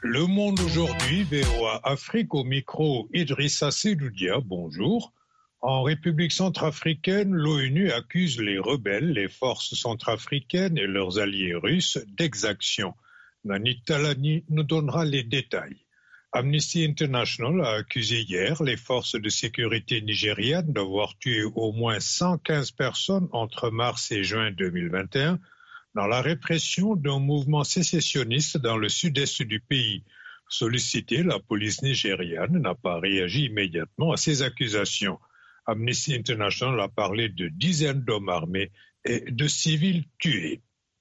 Le Monde aujourd'hui, VOA Afrique au micro, Idrissa Seloudia, bonjour. En République centrafricaine, l'ONU accuse les rebelles, les forces centrafricaines et leurs alliés russes d'exaction. Nani Talani nous donnera les détails. Amnesty International a accusé hier les forces de sécurité nigérianes d'avoir tué au moins 115 personnes entre mars et juin 2021 dans la répression d'un mouvement sécessionniste dans le sud-est du pays. Sollicité, la police nigériane n'a pas réagi immédiatement à ces accusations. Amnesty International a parlé de dizaines d'hommes armés et de civils tués.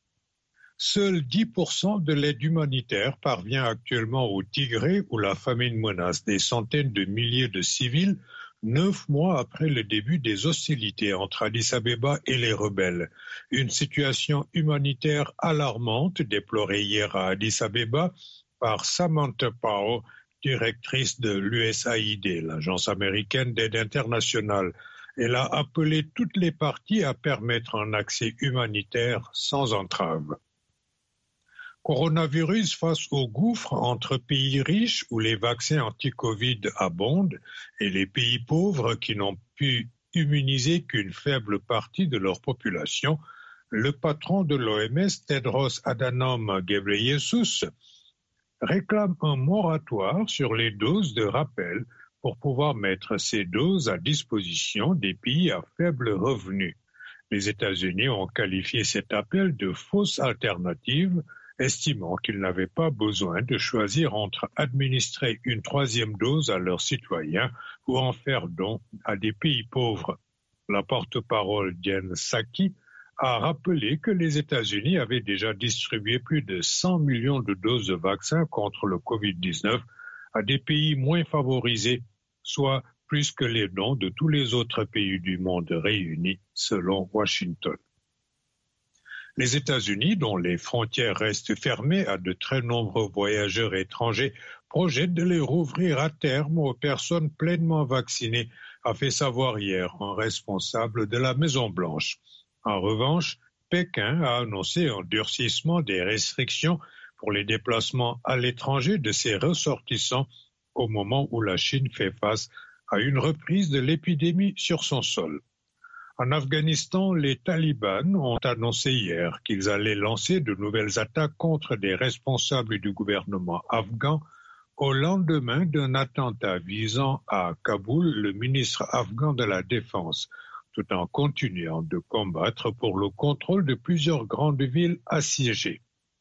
Seuls 10% de l'aide humanitaire parvient actuellement au Tigré où la famine menace des centaines de milliers de civils 9 mois après le début des hostilités entre Addis Abeba et les rebelles. Une situation humanitaire alarmante déplorée hier à Addis Abeba par Samantha Power, directrice de l'USAID, l'agence américaine d'aide internationale. Elle a appelé toutes les parties à permettre un accès humanitaire sans entrave. Coronavirus face au gouffre entre pays riches où les vaccins anti-Covid abondent et les pays pauvres qui n'ont pu immuniser qu'une faible partie de leur population, le patron de l'OMS, Tedros Adhanom Ghebreyesus, réclame un moratoire sur les doses de rappel pour pouvoir mettre ces doses à disposition des pays à faible revenu. Les États-Unis ont qualifié cet appel de fausse alternative, estimant qu'ils n'avaient pas besoin de choisir entre administrer une 3e dose à leurs citoyens ou en faire don à des pays pauvres. La porte-parole Jen Psaki a rappelé que les États-Unis avaient déjà distribué plus de 100 millions de doses de vaccins contre le Covid-19 à des pays moins favorisés, soit plus que les dons de tous les autres pays du monde réunis, selon Washington. Les États-Unis, dont les frontières restent fermées à de très nombreux voyageurs étrangers, projettent de les rouvrir à terme aux personnes pleinement vaccinées, a fait savoir hier un responsable de la Maison-Blanche. En revanche, Pékin a annoncé un durcissement des restrictions pour les déplacements à l'étranger de ses ressortissants au moment où la Chine fait face à une reprise de l'épidémie sur son sol. En Afghanistan, les talibans ont annoncé hier qu'ils allaient lancer de nouvelles attaques contre des responsables du gouvernement afghan au lendemain d'un attentat visant à Kaboul, le ministre afghan de la Défense, tout en continuant de combattre pour le contrôle de plusieurs grandes villes assiégées.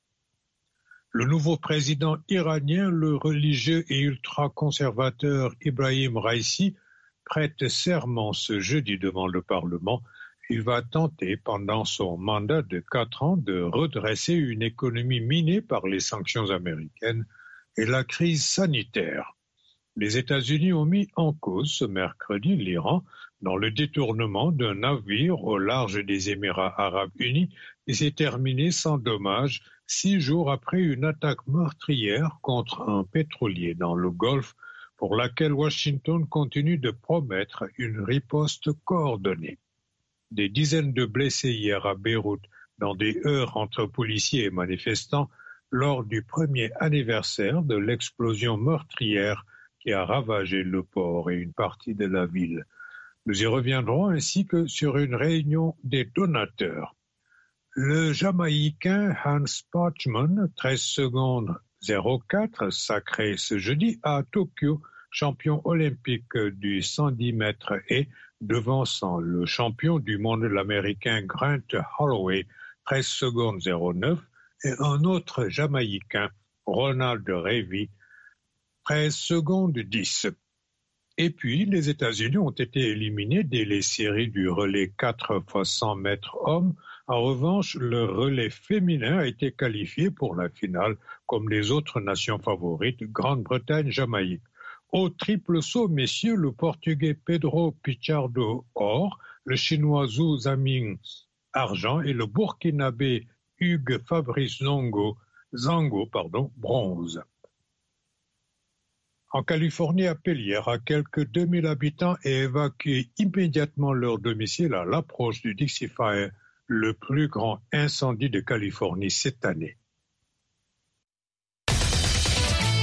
Le nouveau président iranien, le religieux et ultra-conservateur Ibrahim Raïsi, prête serment ce jeudi devant le Parlement. Il va tenter pendant son mandat de 4 ans de redresser une économie minée par les sanctions américaines et la crise sanitaire. Les États-Unis ont mis en cause ce mercredi l'Iran dans le détournement d'un navire au large des Émirats arabes unis et s'est terminé sans dommage 6 jours après une attaque meurtrière contre un pétrolier dans le Golfe pour laquelle Washington continue de promettre une riposte coordonnée. Des dizaines de blessés hier à Beyrouth dans des heurts entre policiers et manifestants lors du premier anniversaire de l'explosion meurtrière qui a ravagé le port et une partie de la ville. Nous y reviendrons ainsi que sur une réunion des donateurs. Le Jamaïcain Hans Bachmann, 13 secondes 04, sacré ce jeudi à Tokyo, champion olympique du 110 mètres et devançant le champion du monde, l'Américain Grant Holloway, 13 secondes 09, et un autre Jamaïcain, Ronald Revy, 13 secondes 10. Et puis, les États-Unis ont été éliminés dès les séries du relais 4 x 100 mètres hommes. En revanche, le relais féminin a été qualifié pour la finale comme les autres nations favorites, Grande-Bretagne, Jamaïque. Au triple saut, messieurs, le Portugais Pedro Pichardo, or, le Chinois Zhou Zaming, argent, et le Burkinabé Hugues Fabrice Zango, bronze. En Californie, appel hier à quelques 2000 habitants et évacués immédiatement leur domicile à l'approche du Dixie Fire, le plus grand incendie de Californie cette année.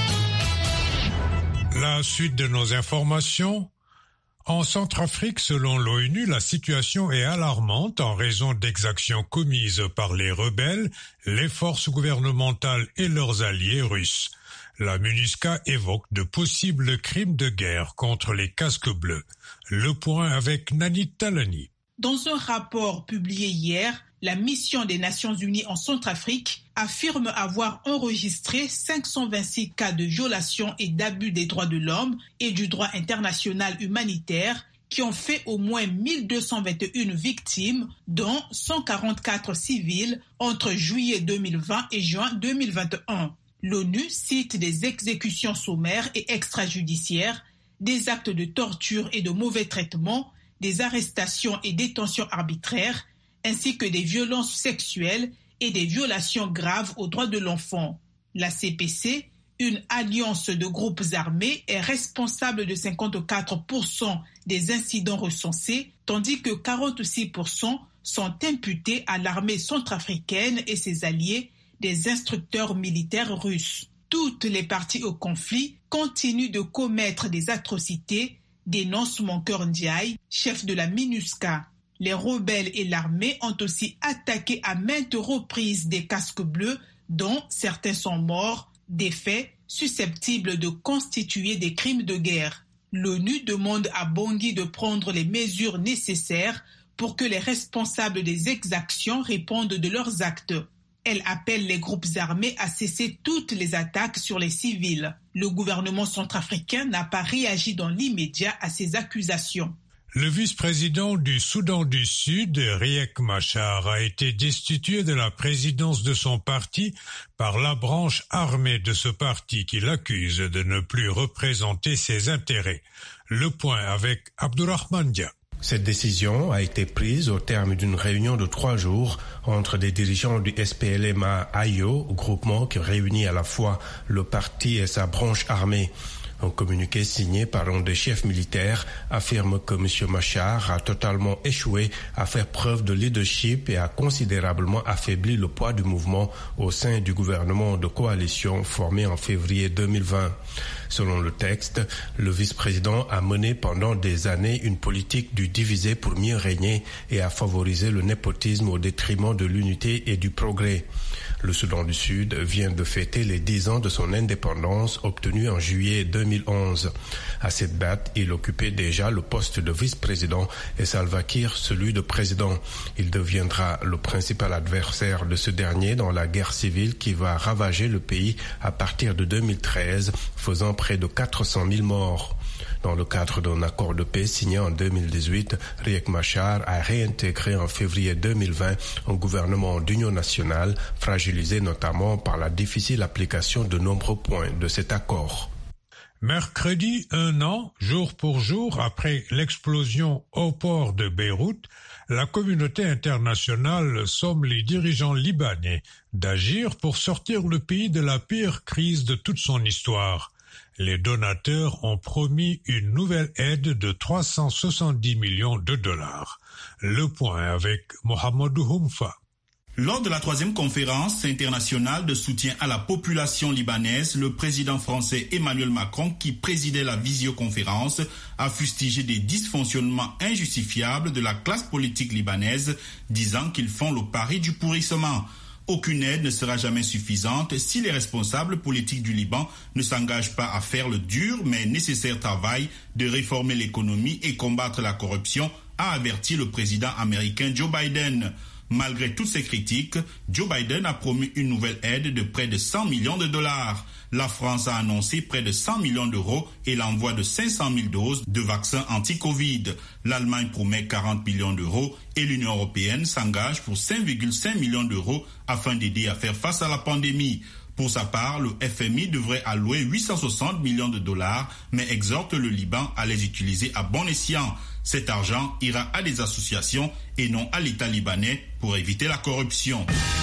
La suite de nos informations. En Centrafrique, selon l'ONU, la situation est alarmante en raison d'exactions commises par les rebelles, les forces gouvernementales et leurs alliés russes. La MINUSCA évoque de possibles crimes de guerre contre les casques bleus. Le point avec Nani Talani. Dans un rapport publié hier, la mission des Nations Unies en Centrafrique affirme avoir enregistré 526 cas de violation et d'abus des droits de l'homme et du droit international humanitaire qui ont fait au moins 1221 victimes, dont 144 civils entre juillet 2020 et juin 2021. L'ONU cite des exécutions sommaires et extrajudiciaires, des actes de torture et de mauvais traitements, des arrestations et détentions arbitraires, ainsi que des violences sexuelles et des violations graves aux droits de l'enfant. La CPC, une alliance de groupes armés, est responsable de 54% des incidents recensés, tandis que 46% sont imputés à l'armée centrafricaine et ses alliés, des instructeurs militaires russes. Toutes les parties au conflit continuent de commettre des atrocités, dénonce Moncœur Ndiaye, chef de la MINUSCA. Les rebelles et l'armée ont aussi attaqué à maintes reprises des casques bleus, dont certains sont morts, des faits susceptibles de constituer des crimes de guerre. L'ONU demande à Bangui de prendre les mesures nécessaires pour que les responsables des exactions répondent de leurs actes. Elle appelle les groupes armés à cesser toutes les attaques sur les civils. Le gouvernement centrafricain n'a pas réagi dans l'immédiat à ces accusations. Le vice-président du Soudan du Sud, Riek Machar, a été destitué de la présidence de son parti par la branche armée de ce parti qui l'accuse de ne plus représenter ses intérêts. Le point avec Abdourahmane Dia. Cette décision a été prise au terme d'une réunion de 3 jours entre des dirigeants du SPLM-AIO, groupement qui réunit à la fois le parti et sa branche armée. Un communiqué signé par un des chefs militaires affirme que M. Machar a totalement échoué à faire preuve de leadership et a considérablement affaibli le poids du mouvement au sein du gouvernement de coalition formé en février 2020. Selon le texte, le vice-président a mené pendant des années une politique du diviser pour mieux régner et a favorisé le népotisme au détriment de l'unité et du progrès. Le Soudan du Sud vient de fêter les 10 ans de son indépendance obtenue en juillet 2011. À cette date, il occupait déjà le poste de vice-président et Salva Kiir celui de président. Il deviendra le principal adversaire de ce dernier dans la guerre civile qui va ravager le pays à partir de 2013, faisant près de 400 000 morts. Dans le cadre d'un accord de paix signé en 2018, Riek Machar a réintégré en février 2020 un gouvernement d'union nationale, fragilisé notamment par la difficile application de nombreux points de cet accord. Mercredi, 1 an, jour pour jour, après l'explosion au port de Beyrouth, la communauté internationale somme les dirigeants libanais d'agir pour sortir le pays de la pire crise de toute son histoire. Les donateurs ont promis une nouvelle aide de 370 millions de dollars. Le point avec Mohamedou Houmfa. Lors de la 3e conférence internationale de soutien à la population libanaise, le président français Emmanuel Macron, qui présidait la visioconférence, a fustigé des dysfonctionnements injustifiables de la classe politique libanaise, disant qu'ils font le pari du pourrissement. Aucune aide ne sera jamais suffisante si les responsables politiques du Liban ne s'engagent pas à faire le dur mais nécessaire travail de réformer l'économie et combattre la corruption, a averti le président américain Joe Biden. Malgré toutes ces critiques, Joe Biden a promis une nouvelle aide de près de 100 millions de dollars. La France a annoncé près de 100 millions d'euros et l'envoi de 500 000 doses de vaccins anti-Covid. L'Allemagne promet 40 millions d'euros et l'Union européenne s'engage pour 5,5 millions d'euros afin d'aider à faire face à la pandémie. Pour sa part, le FMI devrait allouer 860 millions de dollars, mais exhorte le Liban à les utiliser à bon escient. Cet argent ira à des associations et non à l'État libanais pour éviter la corruption.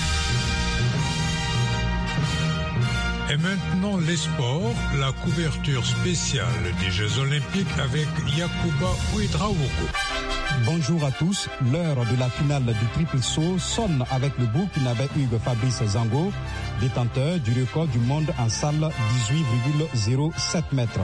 Et maintenant les sports, la couverture spéciale des Jeux Olympiques avec Yacouba Ouedraogo. Bonjour à tous, l'heure de la finale du triple saut sonne avec le Burkinabé Hugues Fabrice Zango, détenteur du record du monde en salle 18,07 mètres.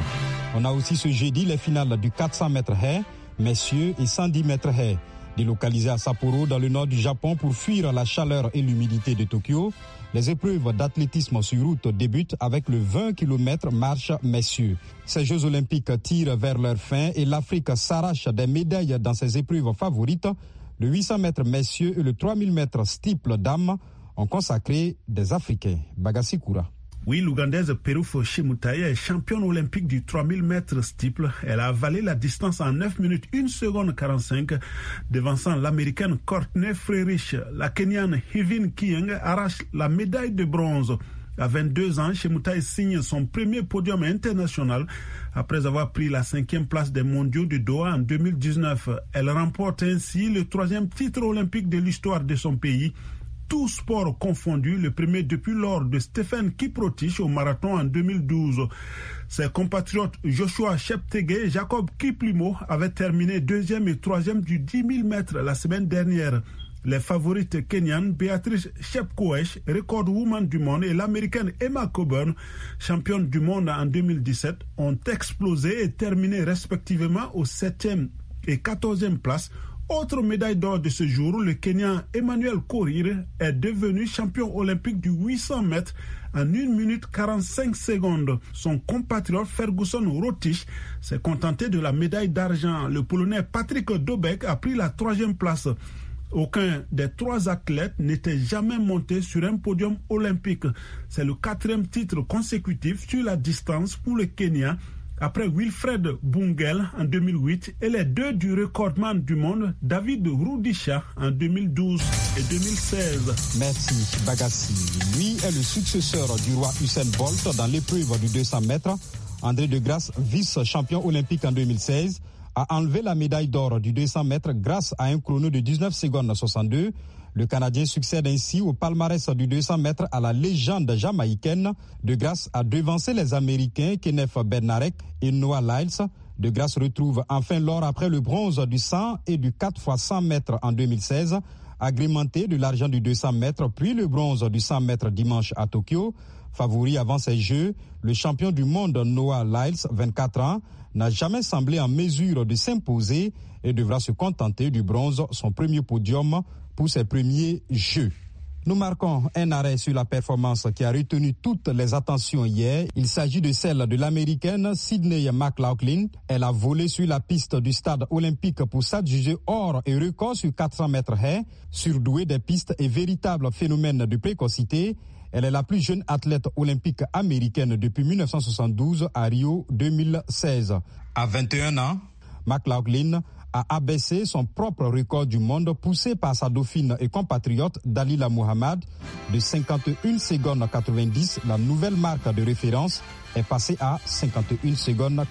On a aussi ce jeudi les finales du 400 mètres haies, messieurs, et 110 mètres haies. Délocalisés à Sapporo, dans le nord du Japon, pour fuir la chaleur et l'humidité de Tokyo, les épreuves d'athlétisme sur route débutent avec le 20 km marche messieurs. Ces Jeux olympiques tirent vers leur fin et l'Afrique s'arrache des médailles dans ses épreuves favorites. Le 800 mètres messieurs et le 3000 mètres steeple dames ont consacré des Africains. Bagassi Koura. Oui, l'Ougandaise Perufo Chemutaya est championne olympique du 3000 mètres steeple. Elle a avalé la distance en 9 minutes 1 seconde 45, devançant l'américaine Courtney Frerich. La Kenyane Hivin Kieng arrache la médaille de bronze. À 22 ans, Chemutaya signe son premier podium international après avoir pris la 5e place des mondiaux de Doha en 2019. Elle remporte ainsi le 3e titre olympique de l'histoire de son pays. Tous sports confondus, le premier depuis l'or de Stephen Kiprotich au marathon en 2012. Ses compatriotes Joshua Cheptegei et Jacob Kiplimo avaient terminé 2e et 3e du 10 000 mètres la semaine dernière. Les favorites kenyanes Beatrice Chepkoech, record woman du monde, et l'américaine Emma Coburn, championne du monde en 2017, ont explosé et terminé respectivement aux 7e et 14e places. Autre médaille d'or de ce jour, le Kenyan Emmanuel Korir est devenu champion olympique du 800 mètres en 1 minute 45 secondes. Son compatriote Ferguson Rotich s'est contenté de la médaille d'argent. Le Polonais Patrick Dobek a pris la 3e place. Aucun des 3 athlètes n'était jamais monté sur un podium olympique. C'est le 4e titre consécutif sur la distance pour le Kenya, après Wilfred Bungel en 2008 et les 2 du recordman du monde David Rudisha en 2012 et 2016. Merci Bagassi. Lui est le successeur du roi Usain Bolt dans l'épreuve du 200 mètres. André de Grasse, vice-champion olympique en 2016, a enlevé la médaille d'or du 200 mètres grâce à un chrono de 19 secondes 62. Le Canadien succède ainsi au palmarès du 200 mètres à la légende jamaïcaine. De Grasse a devancé les Américains Kenneth Bednarek et Noah Lyles. De Grasse retrouve enfin l'or après le bronze du 100 et du 4x100 mètres en 2016, agrémenté de l'argent du 200 mètres, puis le bronze du 100 mètres dimanche à Tokyo. Favori avant ces Jeux, le champion du monde Noah Lyles, 24 ans, n'a jamais semblé en mesure de s'imposer et devra se contenter du bronze, son premier podium pour ses premiers Jeux. Nous marquons un arrêt sur la performance qui a retenu toutes les attentions hier. Il s'agit de celle de l'américaine Sydney McLaughlin. Elle a volé sur la piste du stade olympique pour s'adjuger or et record sur 400 mètres haies. Surdouée des pistes et véritable phénomène de précocité, elle est la plus jeune athlète olympique américaine depuis 1972 à Rio 2016. À 21 ans, McLaughlin a abaissé son propre record du monde poussé par sa dauphine et compatriote Dalila Muhammad de 51 secondes 90. La nouvelle marque de référence est passée à 51 secondes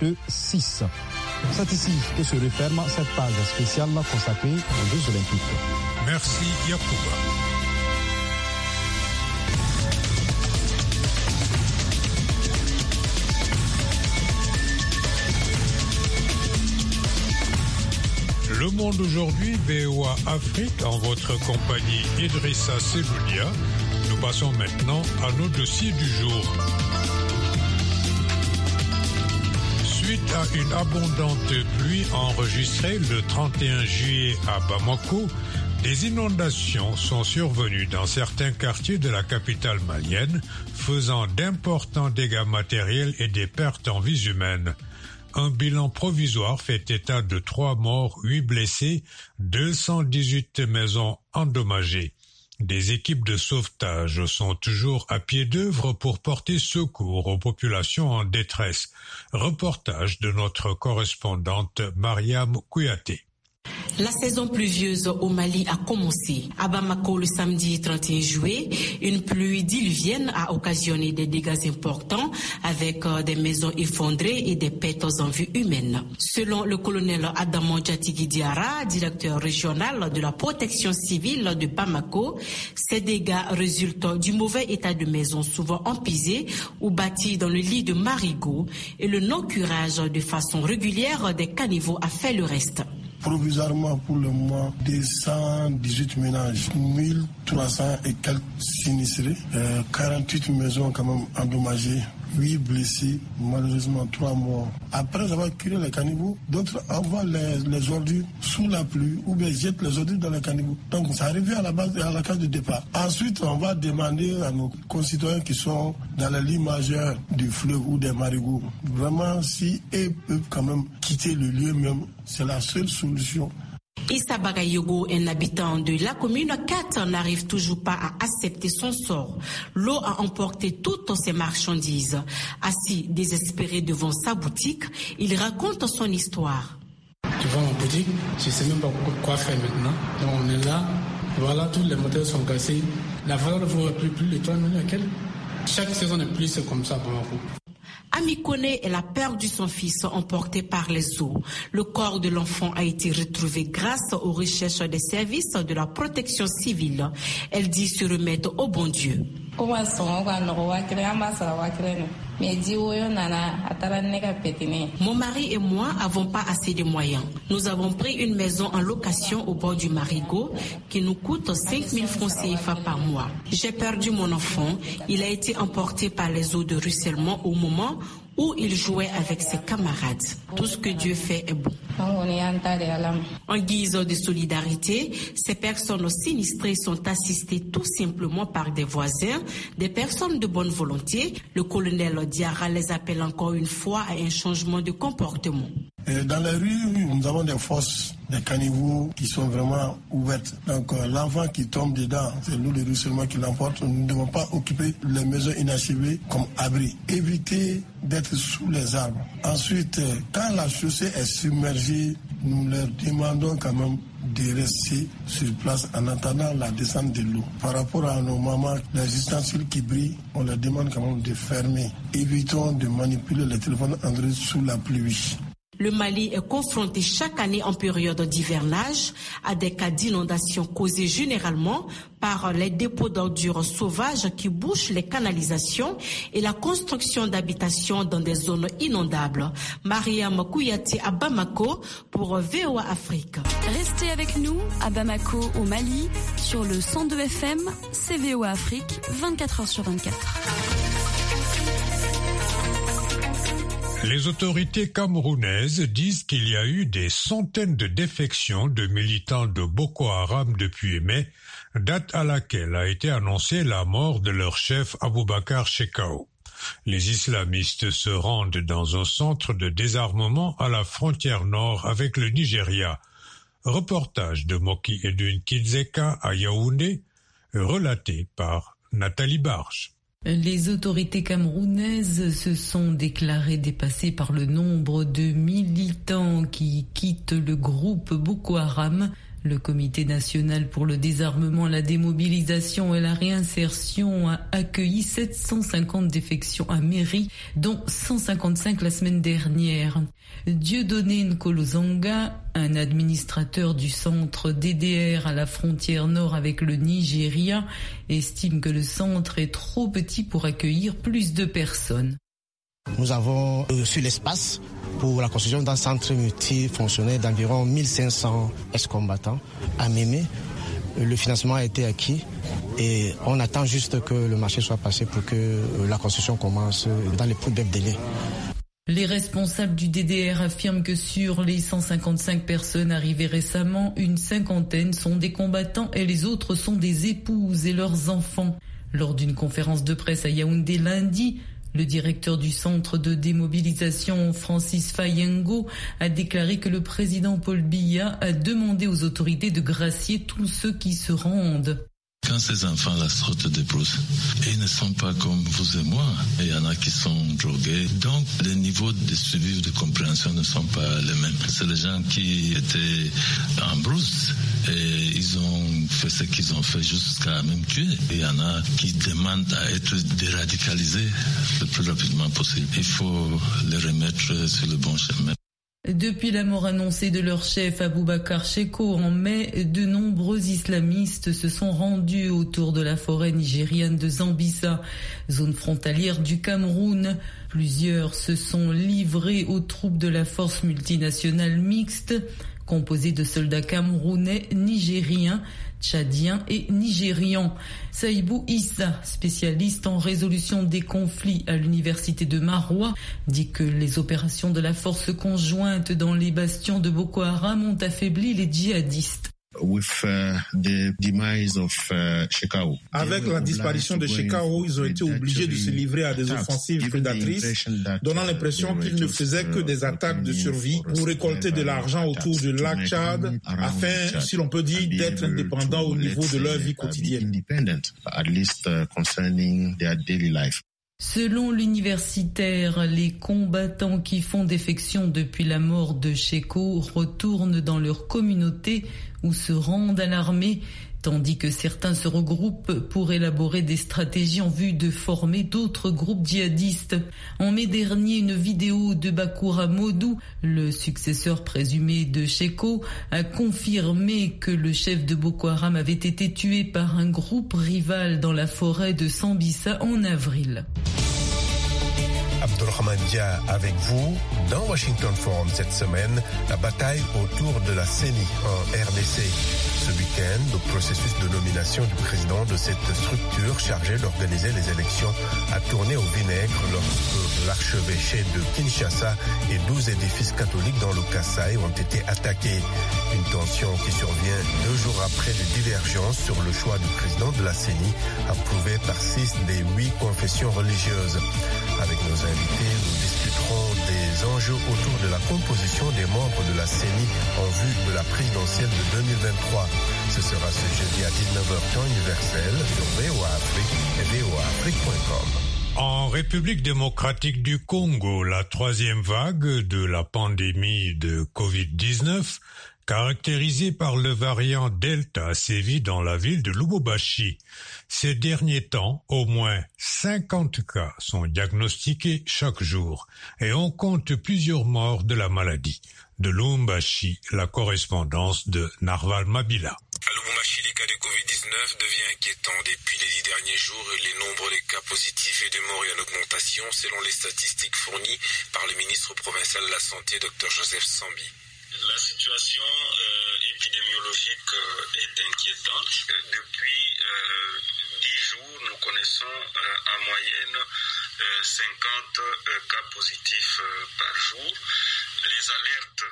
46. C'est ici que se referme cette page spéciale consacrée aux Jeux Olympiques. Merci Yacouba. Le Monde aujourd'hui, VOA Afrique, en votre compagnie Idrissa Seloudia. Nous passons maintenant à nos dossiers du jour. Suite à une abondante pluie enregistrée le 31 juillet à Bamako, des inondations sont survenues dans certains quartiers de la capitale malienne, faisant d'importants dégâts matériels et des pertes en vies humaines. Un bilan provisoire fait état de 3 morts, 8 blessés, 218 maisons endommagées. Des équipes de sauvetage sont toujours à pied d'œuvre pour porter secours aux populations en détresse. Reportage de notre correspondante Mariam Kouyaté. La saison pluvieuse au Mali a commencé. À Bamako, le samedi 31 juillet, une pluie diluvienne a occasionné des dégâts importants avec des maisons effondrées et des pertes en vie humaine. Selon le colonel Adamo Djatigi Diara, directeur régional de la protection civile de Bamako, ces dégâts résultent du mauvais état de maisons souvent empilées ou bâties dans le lit de marigots et le non-curage de façon régulière des caniveaux a fait le reste. Provisoirement pour le mois, 218 ménages, 1300 et quelques sinistrés, 48 maisons quand même endommagées 8 blessés, malheureusement 3 morts. Après avoir curé les caniveaux, d'autres envoient les ordures sous la pluie ou bien jettent les ordures dans les caniveaux. Donc ça revient à la base, à la case de départ. Ensuite, on va demander à nos concitoyens qui sont dans la ligne majeure du fleuve ou des marigots, vraiment si eux peuvent quand même quitter le lieu même, c'est la seule solution. Issa Bagayogo, un habitant de la commune 4, n'arrive toujours pas à accepter son sort. L'eau a emporté toutes ses marchandises. Assis désespéré devant sa boutique, il raconte son histoire. Devant ma boutique, je ne sais même pas quoi faire maintenant. Donc on est là, voilà, tous les moteurs sont cassés. La valeur ne vaut plus de 3 millions. Chaque saison de pluie, c'est comme ça pour moi. Ami Kone, elle a perdu son fils emporté par les eaux. Le corps de l'enfant a été retrouvé grâce aux recherches des services de la protection civile. Elle dit se remettre au bon Dieu. Mon mari et moi n'avons pas assez de moyens. Nous avons pris une maison en location au bord du Marigot qui nous coûte 5 000 francs CFA par mois. J'ai perdu mon enfant. Il a été emporté par les eaux de ruissellement au moment où il jouait avec ses camarades. Tout ce que Dieu fait est bon. En guise de solidarité, ces personnes sinistrées sont assistées tout simplement par des voisins, des personnes de bonne volonté. Le colonel Diarra les appelle encore une fois à un changement de comportement. Dans les rues, nous avons des fosses, des caniveaux qui sont vraiment ouvertes. Donc l'enfant qui tombe dedans, c'est nous le ruissellement qui l'emporte. Nous ne devons pas occuper les maisons inachevées comme abri. Éviter d'être sous les arbres. Ensuite, quand la chaussée est submergée, nous leur demandons quand même de rester sur place en attendant la descente de l'eau. Par rapport à nos mamans, les ustensiles qui brillent, on leur demande quand même de fermer. Évitons de manipuler les téléphones Android sous la pluie. Le Mali est confronté chaque année en période d'hivernage à des cas d'inondation causés généralement par les dépôts d'ordures sauvages qui bouchent les canalisations et la construction d'habitations dans des zones inondables. Mariam Kouyaté à Bamako pour VOA Afrique. Restez avec nous à Bamako au Mali sur le 102 FM, c'est VOA Afrique, 24h sur 24. Les autorités camerounaises disent qu'il y a eu des centaines de défections de militants de Boko Haram depuis mai, date à laquelle a été annoncée la mort de leur chef Aboubakar Shekau. Les islamistes se rendent dans un centre de désarmement à la frontière nord avec le Nigeria. Reportage de Moki Edwin Kidzeka à Yaoundé, relaté par Nathalie Barge. Les autorités camerounaises se sont déclarées dépassées par le nombre de militants qui quittent le groupe Boko Haram. Le Comité national pour le désarmement, la démobilisation et la réinsertion a accueilli 750 défections à Méry, dont 155 la semaine dernière. Dieudonné Nkolozanga, un administrateur du centre DDR à la frontière nord avec le Nigeria, estime que le centre est trop petit pour accueillir plus de personnes. Nous avons reçu l'espace pour la construction d'un centre multifonctionnel d'environ 1500 ex-combattants à Mémé. Le financement a été acquis et on attend juste que le marché soit passé pour que la construction commence dans les plus brefs délais. Les responsables du DDR affirment que sur les 155 personnes arrivées récemment, une cinquantaine sont des combattants et les autres sont des épouses et leurs enfants. Lors d'une conférence de presse à Yaoundé lundi, le directeur du centre de démobilisation, Francis Fayengo, a déclaré que le président Paul Biya a demandé aux autorités de gracier tous ceux qui se rendent. Quand ces enfants-là sortent des brousse, ils ne sont pas comme vous et moi. Il y en a qui sont drogués. Donc, les niveaux de suivi ou de compréhension ne sont pas les mêmes. C'est les gens qui étaient en brousse et ils ont fait ce qu'ils ont fait jusqu'à même tuer. Il y en a qui demandent à être déradicalisés le plus rapidement possible. Il faut les remettre sur le bon chemin. Depuis la mort annoncée de leur chef Aboubakar Shekau en mai, de nombreux islamistes se sont rendus autour de la forêt nigériane de Zambissa, zone frontalière du Cameroun. Plusieurs se sont livrés aux troupes de la force multinationale mixte. composée de soldats camerounais, nigériens, tchadiens et nigérians. Saïbou Issa, spécialiste en résolution des conflits à l'université de Maroua, dit que les opérations de la force conjointe dans les bastions de Boko Haram ont affaibli les djihadistes. Avec la disparition de Shekau, ils ont été obligés de se livrer à des offensives prédatrices, donnant l'impression qu'ils ne faisaient que des attaques de survie pour récolter de l'argent autour du lac Tchad, afin, si l'on peut dire, d'être indépendants au niveau de leur vie quotidienne. Selon l'universitaire, les combattants qui font défection depuis la mort de Shekau retournent dans leur communauté ou se rendent à l'armée, tandis que certains se regroupent pour élaborer des stratégies en vue de former d'autres groupes djihadistes. En mai dernier, une vidéo de Bakoura Modou, le successeur présumé de Shekau, a confirmé que le chef de Boko Haram avait été tué par un groupe rival dans la forêt de Sambisa en avril. Abdulrahman Dia avec vous. Dans Washington Forum cette semaine, la bataille autour de la CENI en RDC. Ce week-end, le processus de nomination du président de cette structure chargée d'organiser les élections a tourné au vinaigre lorsque l'archevêché de Kinshasa et 12 édifices catholiques dans le Kasaï ont été attaqués. Une tension qui survient 2 jours après des divergences sur le choix du président de la CENI, approuvé par 6 des 8 confessions religieuses. Avec nos invités, nous discuterons des enjeux autour de la composition des membres de la CENI en vue de la présidentielle de 2023. Ce sera ce jeudi à 19h temps universel sur VOA Afrique et voaafrique.com. En République démocratique du Congo, la 3e vague de la pandémie de Covid-19, caractérisée par le variant Delta, sévit dans la ville de Lubumbashi. Ces derniers temps, au moins 50 cas sont diagnostiqués chaque jour et on compte plusieurs morts de la maladie. De Lubumbashi, la correspondance de Narval Mabila. À Lubumbashi, les cas de Covid-19 deviennent inquiétants. Depuis les 10 derniers jours, les nombres de cas positifs et de morts est en augmentation selon les statistiques fournies par le ministre provincial de la Santé, Dr Joseph Sambi. La situation épidémiologique est inquiétante. Depuis 10 jours, nous connaissons en moyenne 50 cas positifs par jour. Les alertes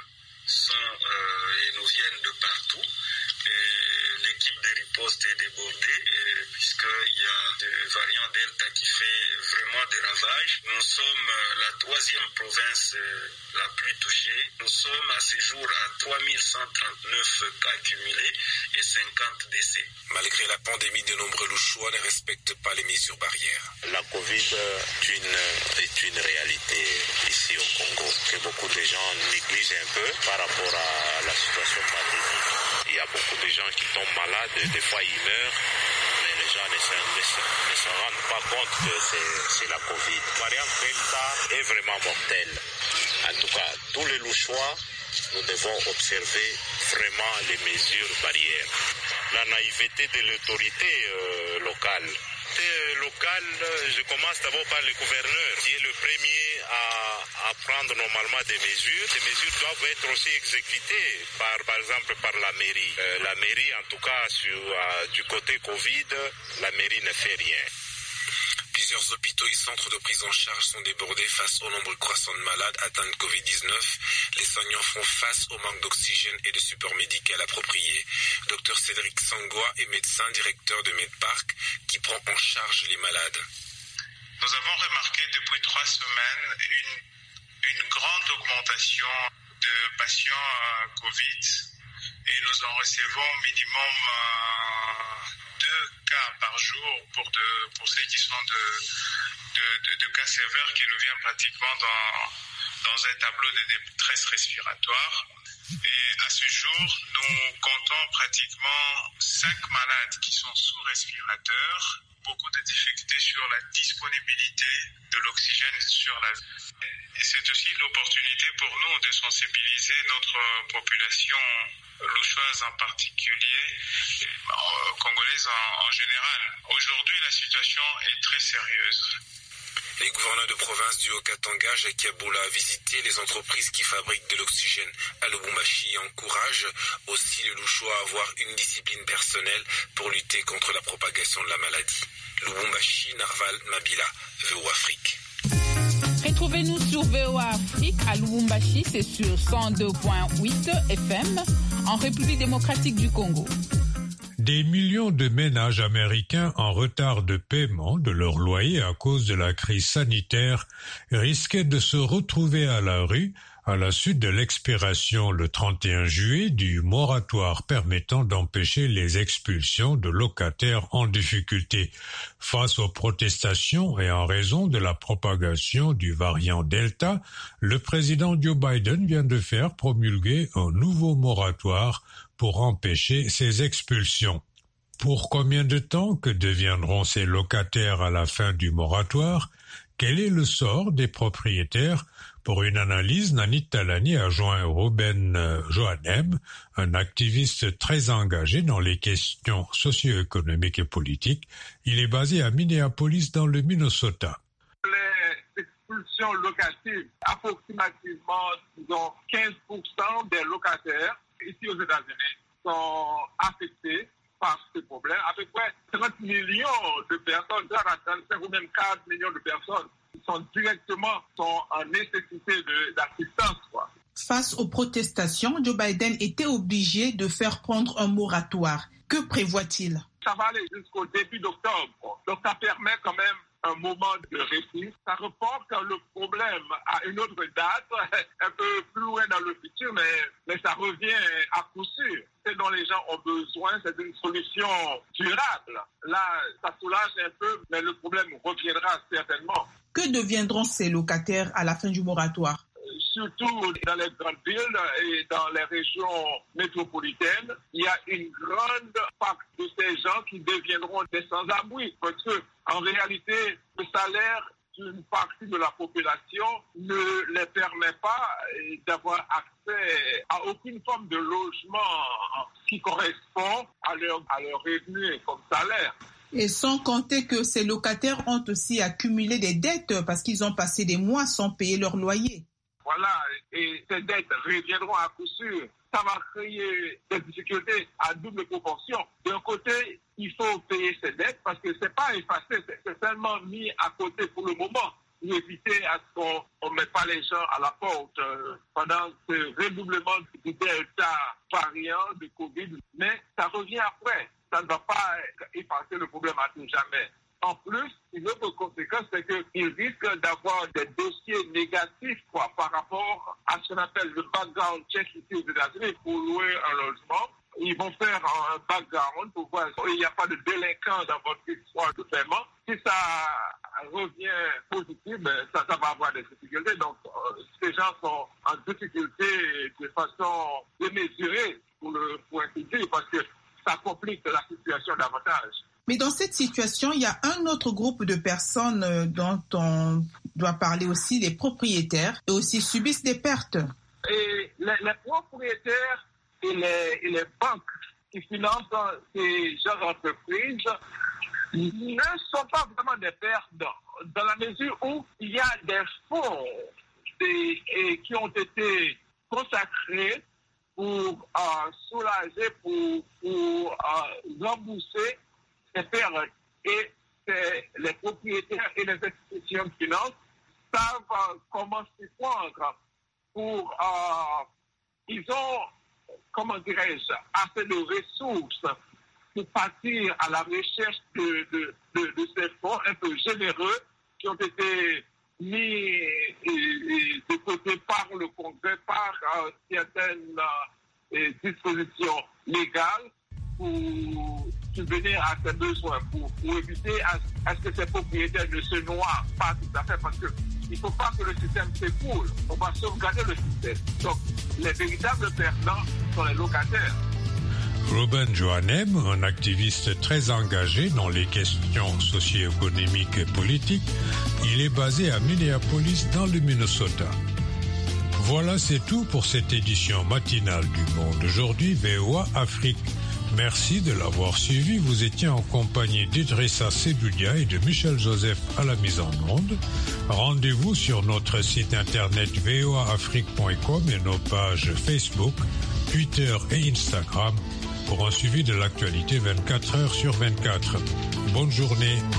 nous viennent de partout. L'équipe de riposte est débordée puisqu'il y a des variants Delta qui fait vraiment des ravages. Nous sommes la 3e province la plus touchée. Nous sommes à ce jour à 3139 cas cumulés et 50 décès. Malgré la pandémie, de nombreux Louchois ne respectent pas les mesures barrières. La Covid est une réalité ici au Congo que beaucoup de gens négligent un peu par rapport à la situation pandémique. Il y a beaucoup de gens qui tombent malades, des fois ils meurent, mais les gens ne se rendent pas compte que c'est la Covid. La variante Delta est vraiment mortelle. En tout cas, tous les Louchois, nous devons observer vraiment les mesures barrières. La naïveté de l'autorité locale. Je commence d'abord par le gouverneur, qui est le premier à prendre normalement des mesures. Ces mesures doivent être aussi exécutées par exemple par la mairie. La mairie, en tout cas, du côté Covid, la mairie ne fait rien. Plusieurs hôpitaux et centres de prise en charge sont débordés face au nombre croissant de malades atteints de Covid-19. Les soignants font face au manque d'oxygène et de support médical approprié. Dr Cédric Sangoa est médecin directeur de Medpark qui prend en charge les malades. Nous avons remarqué depuis 3 semaines une grande augmentation de patients Covid et nous en recevons minimum 2 cas par jour pour ceux qui sont de cas sévères qui nous viennent pratiquement dans un tableau de détresse respiratoire. Et à ce jour, nous comptons pratiquement 5 malades qui sont sous respirateur, beaucoup de difficultés sur la disponibilité de l'oxygène sur la vie. Et c'est aussi l'opportunité pour nous de sensibiliser notre population louchoise en particulier, congolaise en général. Aujourd'hui, la situation est très sérieuse. Les gouverneurs de province du Haut-Katanga, Jacques Aboula, a visité les entreprises qui fabriquent de l'oxygène à Lubumbashi et encourage aussi les Louchois à avoir une discipline personnelle pour lutter contre la propagation de la maladie. Lubumbashi, Narval Mabila, VOA Afrique. Retrouvez-nous sur VOA Afrique à Lubumbashi, c'est sur 102.8 FM en République démocratique du Congo. Des millions de ménages américains en retard de paiement de leur loyer à cause de la crise sanitaire risquaient de se retrouver à la rue à la suite de l'expiration le 31 juillet du moratoire permettant d'empêcher les expulsions de locataires en difficulté. Face aux protestations et en raison de la propagation du variant Delta, le président Joe Biden vient de faire promulguer un nouveau moratoire pour empêcher ces expulsions. Pour combien de temps que deviendront ces locataires à la fin du moratoire? Quel est le sort des propriétaires? Pour une analyse, Nanit Talani a joint Ruben Johannem, un activiste très engagé dans les questions socio-économiques et politiques. Il est basé à Minneapolis, dans le Minnesota. Les expulsions locatives, approximativement, disons, 15% des locataires ici aux États-Unis sont affectés par ce problème. À peu près 30 millions de personnes, 35 ou même 4 millions de personnes sont en nécessité d'assistance, quoi. Face aux protestations, Joe Biden était obligé de faire prendre un moratoire. Que prévoit-il? Ça va aller jusqu'au début d'octobre. Donc ça permet quand même un moment de répit. Ça reporte le problème à une autre date, un peu plus loin dans le futur, mais ça revient à coup sûr. Ce dont les gens ont besoin, c'est d'une solution durable. Là, ça soulage un peu, mais le problème reviendra certainement. Que deviendront ces locataires à la fin du moratoire? Surtout dans les grandes villes et dans les régions métropolitaines, il y a une grande part de ces gens qui deviendront des sans-abri. Parce que, en réalité, le salaire d'une partie de la population ne les permet pas d'avoir accès à aucune forme de logement qui correspond à leur revenu comme salaire. Et sans compter que ces locataires ont aussi accumulé des dettes parce qu'ils ont passé des mois sans payer leur loyer. Voilà, et ces dettes reviendront à coup sûr. Ça va créer des difficultés à double proportion. D'un côté, il faut payer ces dettes parce que c'est pas effacé, c'est seulement mis à côté pour le moment pour éviter à ce qu'on ne mette pas les gens à la porte pendant ce redoublement du Delta variant de Covid. Mais ça revient après. Ça ne va pas effacer le problème à tout jamais. En plus, une autre conséquence, c'est qu'ils risquent d'avoir des dossiers négatifs par rapport à ce qu'on appelle le background check ici aux États-Unis pour louer un logement. Ils vont faire un background pour voir s'il n'y a pas de délinquants dans votre histoire de paiement. Si ça revient positif, ça va avoir des difficultés. Donc, ces gens sont en difficulté de façon démesurée pour ainsi dire, parce que ça complique la situation davantage. Mais dans cette situation, il y a un autre groupe de personnes dont on doit parler aussi, les propriétaires, et aussi subissent des pertes. Et les propriétaires et les banques qui financent ces genres d'entreprises ne sont pas vraiment des pertes dans la mesure où il y a des fonds qui ont été consacrés pour soulager, pour rembourser ces pertes. Et les propriétaires et les institutions de finances savent comment s'y prendre pour... ils ont, comment dirais-je, assez de ressources pour partir à la recherche de ces fonds un peu généreux qui ont été mis de côté par le Congrès, par certaines dispositions légales pour subvenir à ces besoins, pour éviter à ce que ces propriétaires ne se noient pas tout à fait, parce qu'il ne faut pas que le système s'écoule. On va sauvegarder le système. Donc, les véritables perdants sont les locataires. Ruben Johannem, un activiste très engagé dans les questions socio-économiques et politiques, il est basé à Minneapolis dans le Minnesota. Voilà, c'est tout pour cette édition matinale du Monde. Aujourd'hui, VOA Afrique. Merci de l'avoir suivi. Vous étiez en compagnie d'Idrissa Sebulia et de Michel Joseph à la mise en onde. Rendez-vous sur notre site internet voaafrique.com et nos pages Facebook, Twitter et Instagram pour un suivi de l'actualité 24 heures sur 24. Bonne journée.